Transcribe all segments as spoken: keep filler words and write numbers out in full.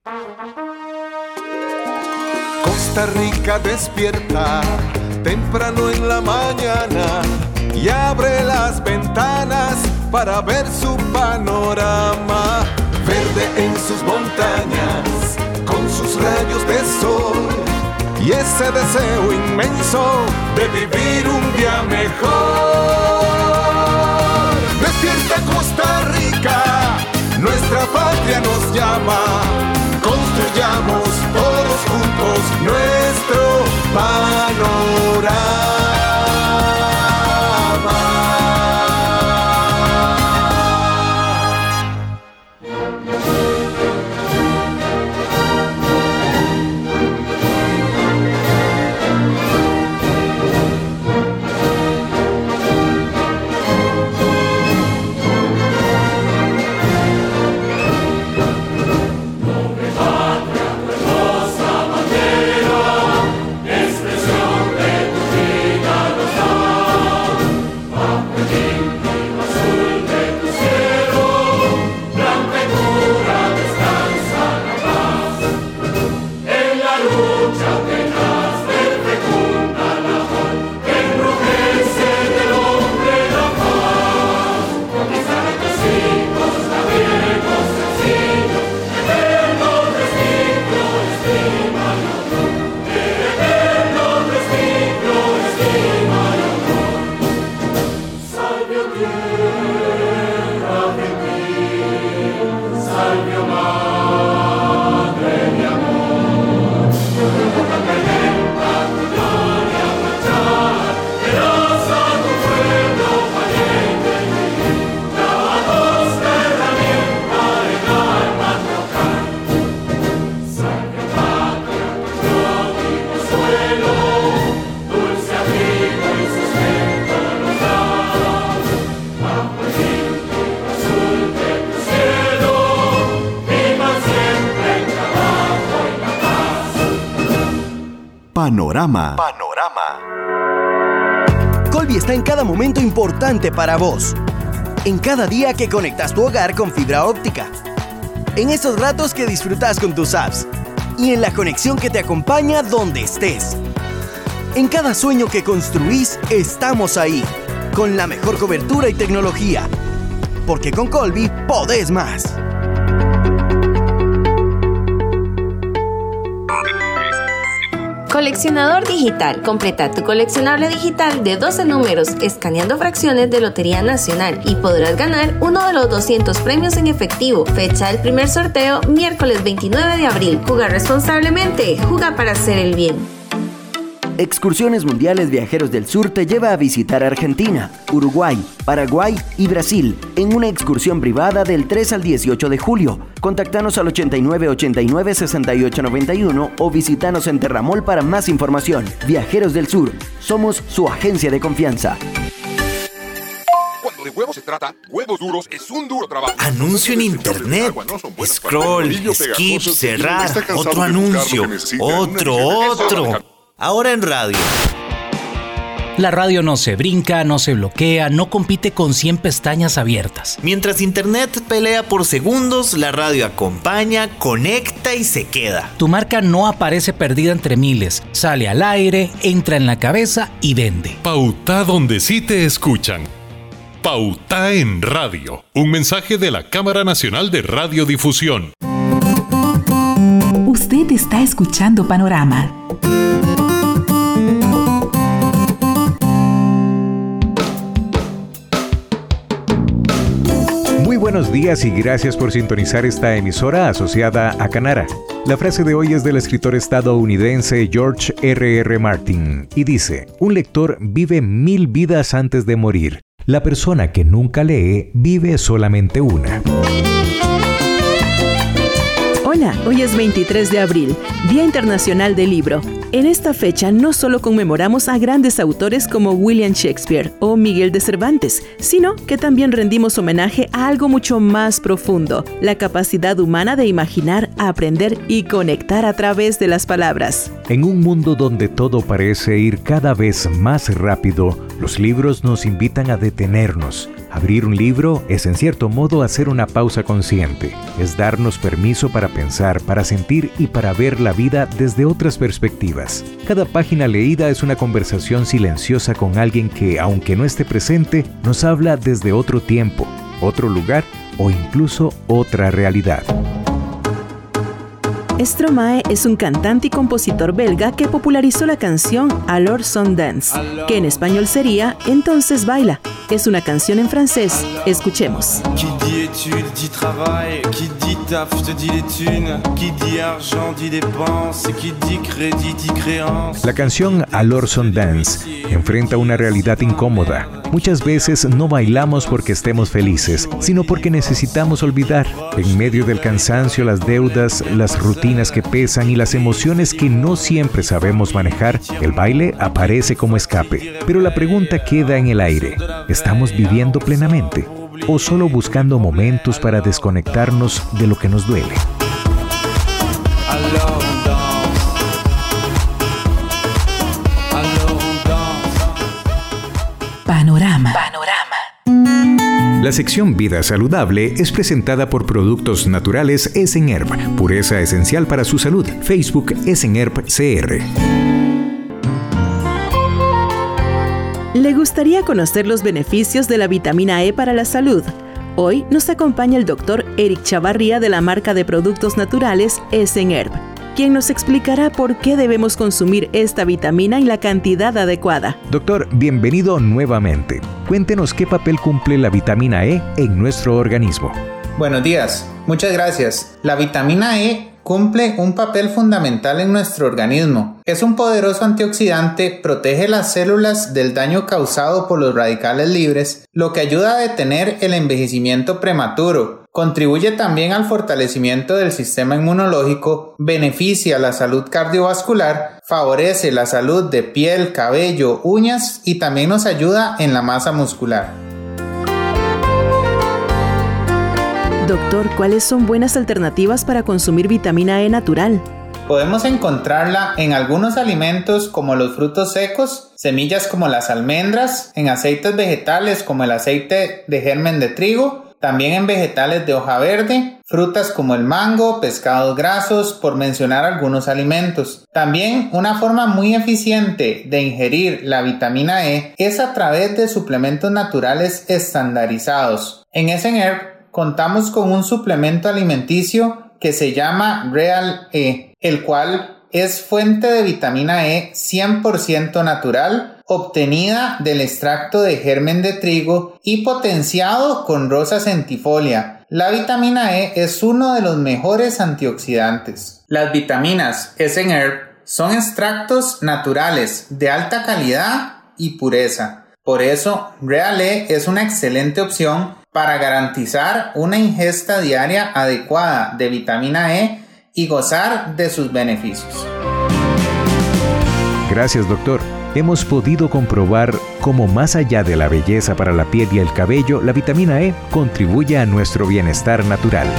Costa Rica despierta temprano en la mañana y abre las ventanas para ver su panorama. Verde en sus montañas, con sus rayos de sol y ese deseo inmenso de vivir un día mejor. Despierta Costa Rica, nuestra patria nos llama. Construyamos todos juntos nuestro panorama. Panorama. Panorama. Colby está en cada momento importante para vos. En cada día que conectas tu hogar con fibra óptica. En esos ratos que disfrutas con tus apps. Y en la conexión que te acompaña donde estés. En cada sueño que construís, estamos ahí. Con la mejor cobertura y tecnología. Porque con Colby podés más. Coleccionador digital. Completa tu coleccionable digital de doce números escaneando fracciones de Lotería Nacional y podrás ganar uno de los doscientos premios en efectivo. Fecha del primer sorteo, miércoles veintinueve de abril. Juega responsablemente. Juega para hacer el bien. Excursiones Mundiales Viajeros del Sur te lleva a visitar Argentina, Uruguay, Paraguay y Brasil en una excursión privada del tres al dieciocho de julio. Contactanos al ochenta y nueve ochenta y nueve sesenta y ocho noventa y uno o visitanos en Terramol para más información. Viajeros del Sur, somos su agencia de confianza. Cuando de huevos se trata, Huevos Duros es un duro trabajo. Anuncio en internet. Scroll, skip, cerrar, otro anuncio, otro, otro. Ahora en radio. La radio no se brinca, no se bloquea, no compite con cien pestañas abiertas. Mientras internet pelea por segundos, la radio acompaña, conecta y se queda. Tu marca no aparece perdida entre miles, sale al aire, entra en la cabeza y vende. Pauta donde sí te escuchan. Pauta en radio. Un mensaje de la Cámara Nacional de Radiodifusión. Usted está escuchando Panorama. Buenos días y gracias por sintonizar esta emisora asociada a Canara. La frase de hoy es del escritor estadounidense George R R Martin y dice: un lector vive mil vidas antes de morir. La persona que nunca lee vive solamente una. Hola, hoy es veintitrés de abril, Día Internacional del Libro. En esta fecha no solo conmemoramos a grandes autores como William Shakespeare o Miguel de Cervantes, sino que también rendimos homenaje a algo mucho más profundo, la capacidad humana de imaginar, aprender y conectar a través de las palabras. En un mundo donde todo parece ir cada vez más rápido, los libros nos invitan a detenernos, a Abrir un libro es en cierto modo hacer una pausa consciente. Es darnos permiso para pensar, para sentir y para ver la vida desde otras perspectivas. Cada página leída es una conversación silenciosa con alguien que, aunque no esté presente, nos habla desde otro tiempo, otro lugar o incluso otra realidad. Stromae es un cantante y compositor belga que popularizó la canción Alors son danse, que en español sería Entonces baila. Es una canción en francés. Escuchemos. Qui dit études, dit travail, qui dit taf, te dit les thunes, qui dit argent, dit dépenses, qui dit crédit, dit créance. La canción Alors son danse enfrenta una realidad incómoda. Muchas veces no bailamos porque estemos felices, sino porque necesitamos olvidar. En medio del cansancio, las deudas, las rutinas que pesan y las emociones que no siempre sabemos manejar, el baile aparece como escape. Pero la pregunta queda en el aire. ¿Estamos viviendo plenamente? ¿O solo buscando momentos para desconectarnos de lo que nos duele? Panorama. Panorama. La sección Vida Saludable es presentada por Productos Naturales Esenherb, pureza esencial para su salud. Facebook Esenherb C R. ¿Le gustaría conocer los beneficios de la vitamina E para la salud? Hoy nos acompaña el doctor Eric Chavarría de la marca de productos naturales Esenherb, quien nos explicará por qué debemos consumir esta vitamina en la cantidad adecuada. Doctor, bienvenido nuevamente. Cuéntenos qué papel cumple la vitamina E en nuestro organismo. Buenos días, muchas gracias. La vitamina E cumple un papel fundamental en nuestro organismo. Es un poderoso antioxidante, protege las células del daño causado por los radicales libres, lo que ayuda a detener el envejecimiento prematuro. Contribuye también al fortalecimiento del sistema inmunológico, beneficia la salud cardiovascular, favorece la salud de piel, cabello, uñas y también nos ayuda en la masa muscular. Doctor, ¿cuáles son buenas alternativas para consumir vitamina E natural? Podemos encontrarla en algunos alimentos como los frutos secos, semillas como las almendras, en aceites vegetales como el aceite de germen de trigo, también en vegetales de hoja verde, frutas como el mango, pescados grasos, por mencionar algunos alimentos. También una forma muy eficiente de ingerir la vitamina E es a través de suplementos naturales estandarizados. En Esenherb contamos con un suplemento alimenticio que se llama Real E, el cual es fuente de vitamina E cien por ciento natural, obtenida del extracto de germen de trigo y potenciado con rosa centifolia. La vitamina E es uno de los mejores antioxidantes. Las vitaminas Esenherb son extractos naturales de alta calidad y pureza. Por eso, Real E es una excelente opción para garantizar una ingesta diaria adecuada de vitamina E y gozar de sus beneficios. Gracias, doctor. Hemos podido comprobar cómo más allá de la belleza para la piel y el cabello, la vitamina E contribuye a nuestro bienestar natural.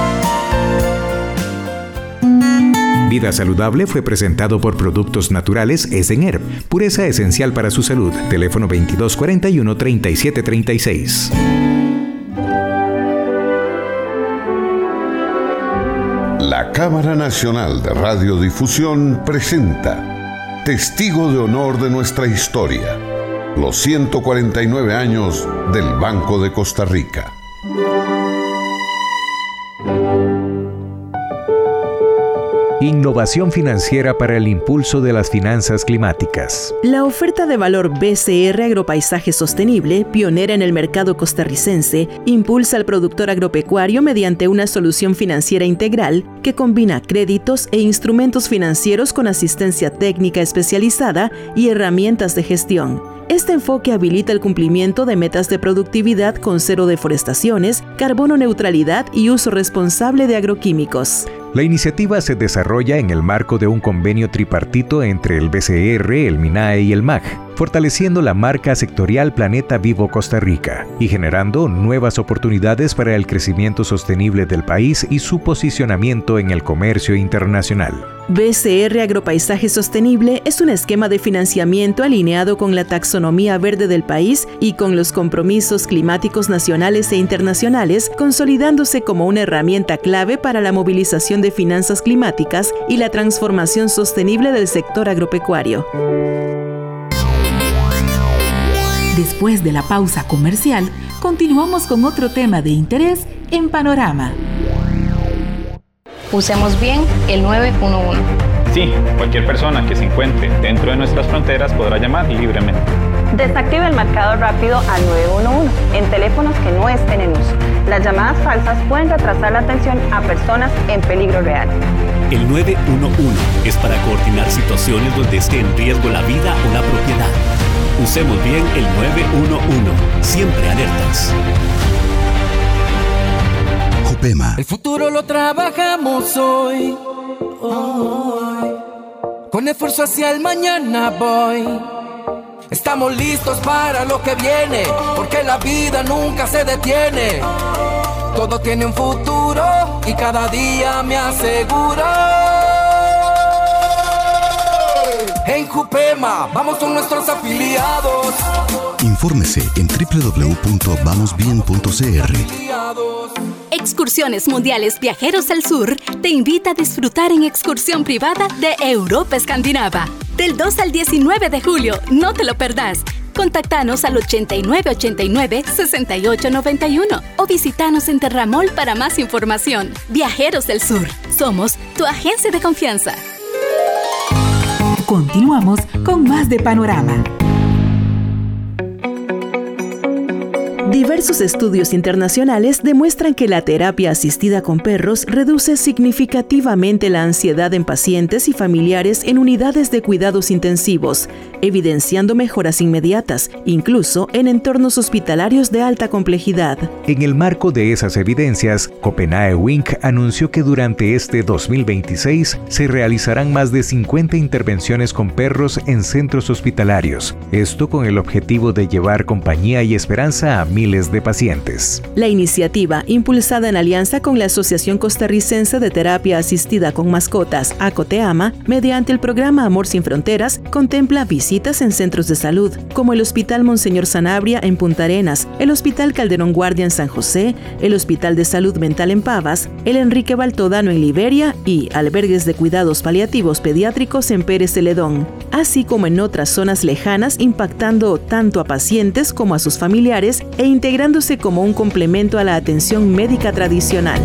Vida Saludable fue presentado por Productos Naturales Esenherb, pureza esencial para su salud. Teléfono veintidós cuarenta y uno, treinta y siete treinta y seis. La Cámara Nacional de Radiodifusión presenta Testigo de Honor de nuestra historia, los ciento cuarenta y nueve años del Banco de Costa Rica. Innovación financiera para el impulso de las finanzas climáticas. La oferta de valor B C R Agropaisaje Sostenible, pionera en el mercado costarricense, impulsa al productor agropecuario mediante una solución financiera integral que combina créditos e instrumentos financieros con asistencia técnica especializada y herramientas de gestión. Este enfoque habilita el cumplimiento de metas de productividad con cero deforestaciones, carbono neutralidad y uso responsable de agroquímicos. La iniciativa se desarrolla en el marco de un convenio tripartito entre el B C R, el MINAE y el M A G. fortaleciendo la marca sectorial Planeta Vivo Costa Rica y generando nuevas oportunidades para el crecimiento sostenible del país y su posicionamiento en el comercio internacional. B C R Agropaisaje Sostenible es un esquema de financiamiento alineado con la taxonomía verde del país y con los compromisos climáticos nacionales e internacionales, consolidándose como una herramienta clave para la movilización de finanzas climáticas y la transformación sostenible del sector agropecuario. Después de la pausa comercial, continuamos con otro tema de interés en Panorama. Usemos bien el nueve uno uno. Sí, cualquier persona que se encuentre dentro de nuestras fronteras podrá llamar libremente. Desactive el marcador rápido al nueve uno uno en teléfonos que no estén en uso. Las llamadas falsas pueden retrasar la atención a personas en peligro real. El nueve uno uno es para coordinar situaciones donde esté en riesgo la vida o la propiedad. Usemos bien el nueve uno uno, siempre alertas. Copema. El futuro lo trabajamos hoy, hoy. Con esfuerzo hacia el mañana voy. Estamos listos para lo que viene, porque la vida nunca se detiene. Todo tiene un futuro y cada día me aseguro. En Cupema, vamos con nuestros afiliados. Infórmese en doble u doble u doble u punto vamos bien punto c r. Excursiones Mundiales Viajeros al Sur te invita a disfrutar en excursión privada de Europa Escandinava. Del dos al diecinueve de julio, no te lo perdás. Contáctanos al ochenta y nueve ochenta y nueve, sesenta y ocho noventa y uno o visítanos en Terramol para más información. Viajeros del Sur, somos tu agencia de confianza. Continuamos con más de Panorama. Diversos estudios internacionales demuestran que la terapia asistida con perros reduce significativamente la ansiedad en pacientes y familiares en unidades de cuidados intensivos, evidenciando mejoras inmediatas, incluso en entornos hospitalarios de alta complejidad. En el marco de esas evidencias, Copenhague Incorporated anunció que durante este dos mil veintiséis se realizarán más de cincuenta intervenciones con perros en centros hospitalarios, esto con el objetivo de llevar compañía y esperanza a miles de pacientes. La iniciativa, impulsada en alianza con la Asociación Costarricense de Terapia Asistida con Mascotas, ACOTEAMA, mediante el programa Amor Sin Fronteras, contempla visitas en centros de salud, como el Hospital Monseñor Sanabria en Punta Arenas, el Hospital Calderón Guardia en San José, el Hospital de Salud Mental en Pavas, el Enrique Baltodano en Liberia y albergues de cuidados paliativos pediátricos en Pérez Celedón, así como en otras zonas lejanas, impactando tanto a pacientes como a sus familiares e integrándose como un complemento a la atención médica tradicional.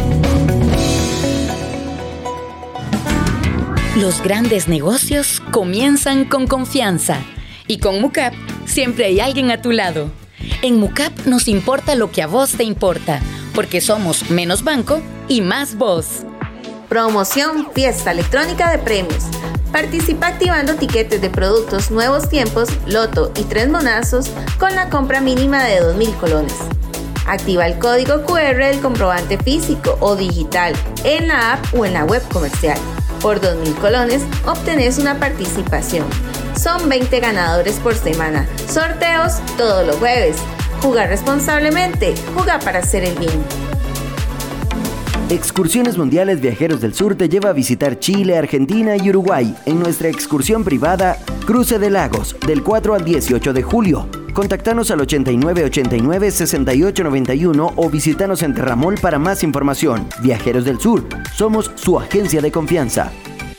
Los grandes negocios comienzan con confianza y con MUCAP siempre hay alguien a tu lado. En MUCAP nos importa lo que a vos te importa, porque somos menos banco y más vos. Promoción Fiesta Electrónica de Premios. Participa activando tiquetes de productos Nuevos Tiempos, Loto y Tres Monazos con la compra mínima de dos mil colones. Activa el código cu erre del comprobante físico o digital en la app o en la web comercial. Por dos mil colones obtenés una participación. Son veinte ganadores por semana. Sorteos todos los jueves. Jugar responsablemente. Jugar para hacer el bien. Excursiones Mundiales Viajeros del Sur te lleva a visitar Chile, Argentina y Uruguay en nuestra excursión privada Cruce de Lagos del cuatro al dieciocho de julio. Contactanos al ochenta y nueve ochenta y nueve, sesenta y ocho noventa y uno o visítanos en Terramol para más información. Viajeros del Sur, somos su agencia de confianza.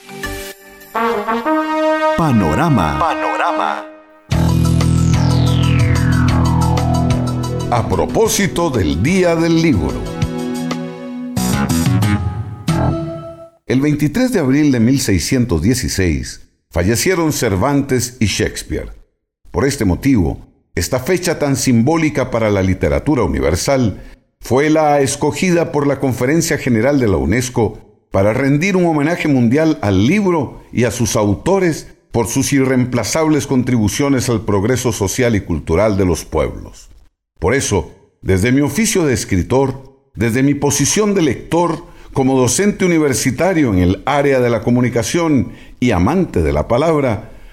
Panorama. Panorama. A propósito del Día del Libro. El veintitrés de abril de mil seiscientos dieciséis fallecieron Cervantes y Shakespeare. Por este motivo, esta fecha tan simbólica para la literatura universal fue la escogida por la Conferencia General de la UNESCO para rendir un homenaje mundial al libro y a sus autores por sus irreemplazables contribuciones al progreso social y cultural de los pueblos. Por eso, desde mi oficio de escritor, desde mi posición de lector, como docente universitario en el área de la comunicación y amante de la palabra,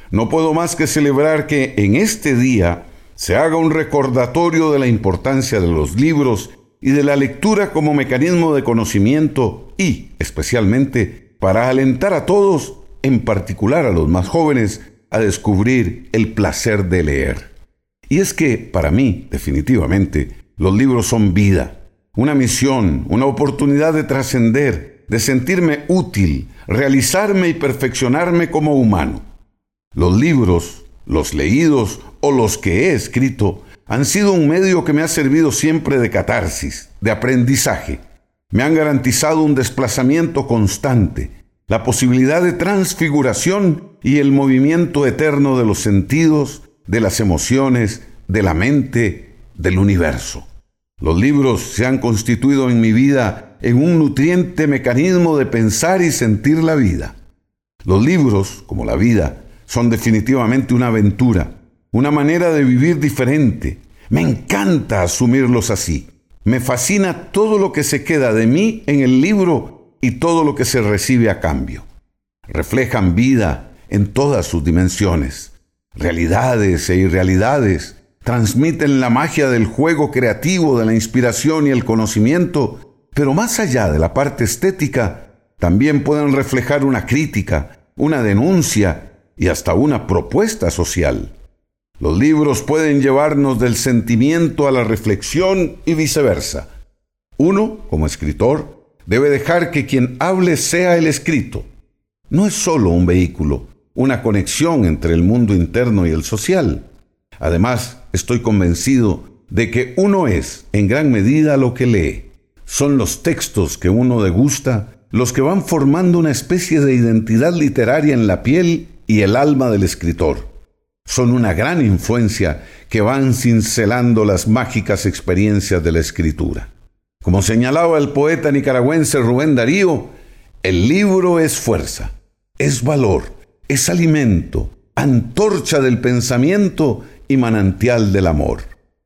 no puedo más que celebrar que en este día se haga un recordatorio de la importancia de los libros y de la lectura como mecanismo de conocimiento y, especialmente, para alentar a todos, en particular a los más jóvenes, a descubrir el placer de leer. Y es que, para mí, definitivamente, los libros son vida, una misión, una oportunidad de trascender, de sentirme útil, realizarme y perfeccionarme como humano. Los libros, los leídos o los que he escrito, han sido un medio que me ha servido siempre de catarsis, de aprendizaje. Me han garantizado un desplazamiento constante, la posibilidad de transfiguración y el movimiento eterno de los sentidos, de las emociones, de la mente, del universo. Los libros se han constituido en mi vida en un nutriente mecanismo de pensar y sentir la vida. Los libros, como la vida, son definitivamente una aventura, una manera de vivir diferente. Me encanta asumirlos así. Me fascina todo lo que se queda de mí en el libro y todo lo que se recibe a cambio. Reflejan vida en todas sus dimensiones, realidades e irrealidades. Transmiten la magia del juego creativo, de la inspiración y el conocimiento, pero más allá de la parte estética, también pueden reflejar una crítica, una denuncia y hasta una propuesta social. Los libros pueden llevarnos del sentimiento a la reflexión y viceversa. Uno, como escritor, debe dejar que quien hable sea el escrito. No es solo un vehículo, una conexión entre el mundo interno y el social. Además, estoy convencido de que uno es, en gran medida, lo que lee. Son los textos que uno degusta los que van formando una especie de identidad literaria en la piel y el alma del escritor. Son una gran influencia que van cincelando las mágicas experiencias de la escritura. Como señalaba el poeta nicaragüense Rubén Darío, el libro es fuerza, es valor, es alimento, antorcha del pensamiento y manantial del amor.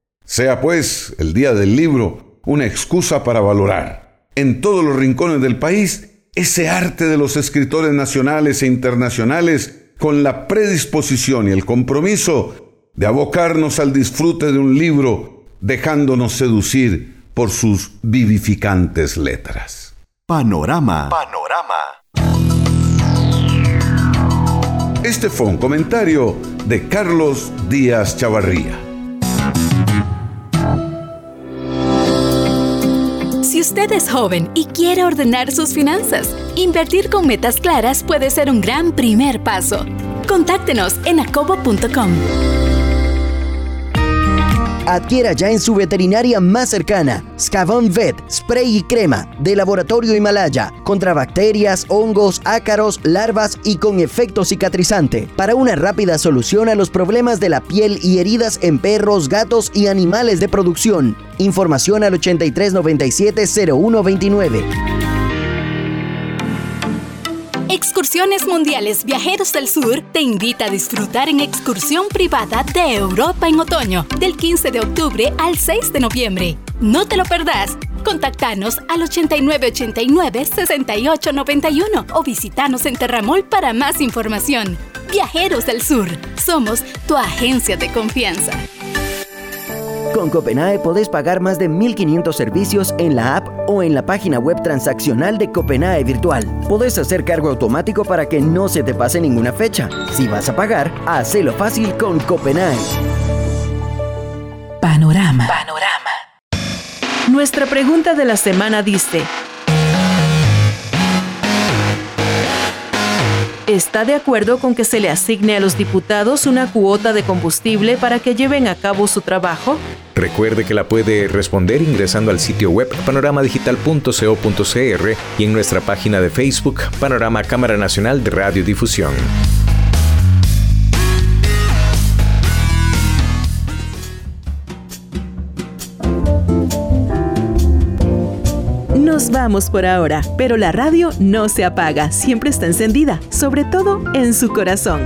Sea pues el Día del Libro una excusa para valorar en todos los rincones del país ese arte de los escritores nacionales e internacionales con la predisposición y el compromiso de abocarnos al disfrute de un libro, dejándonos seducir por sus vivificantes letras. Panorama. Panorama. Este fue un comentario de Carlos Díaz Chavarría. Si usted es joven y quiere ordenar sus finanzas, invertir con metas claras puede ser un gran primer paso. Contáctenos en acobo punto com. Adquiera ya en su veterinaria más cercana Scavon Vet, spray y crema de Laboratorio Himalaya contra bacterias, hongos, ácaros, larvas y con efecto cicatrizante para una rápida solución a los problemas de la piel y heridas en perros, gatos y animales de producción. Información al ochenta y tres noventa y siete cero uno veintinueve. Excursiones Mundiales Viajeros del Sur te invita a disfrutar en excursión privada de Europa en otoño, del quince de octubre al seis de noviembre. No te lo perdás. Contactanos al ochenta y nueve ochenta y nueve sesenta y ocho noventa y uno o visitanos en Terramol para más información. Viajeros del Sur, somos tu agencia de confianza. Con Copenae podés pagar más de mil quinientos servicios en la app o en la página web transaccional de Copenae Virtual. Podés hacer cargo automático para que no se te pase ninguna fecha. Si vas a pagar, hacelo fácil con Copenae. Panorama. Panorama. Nuestra pregunta de la semana dice: ¿está de acuerdo con que se le asigne a los diputados una cuota de combustible para que lleven a cabo su trabajo? Recuerde que la puede responder ingresando al sitio web panorama digital punto co punto cr y en nuestra página de Facebook Panorama Cámara Nacional de Radiodifusión. Nos vamos por ahora, pero la radio no se apaga, siempre está encendida, sobre todo en su corazón.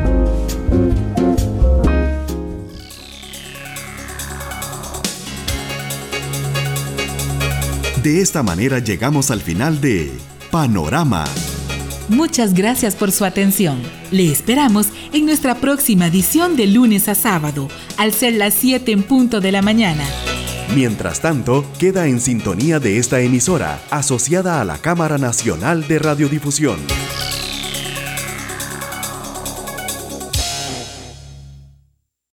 De esta manera llegamos al final de Panorama. Muchas gracias por su atención. Le esperamos en nuestra próxima edición de lunes a sábado, al ser las siete en punto de la mañana. Mientras tanto, queda en sintonía de esta emisora, asociada a la Cámara Nacional de Radiodifusión.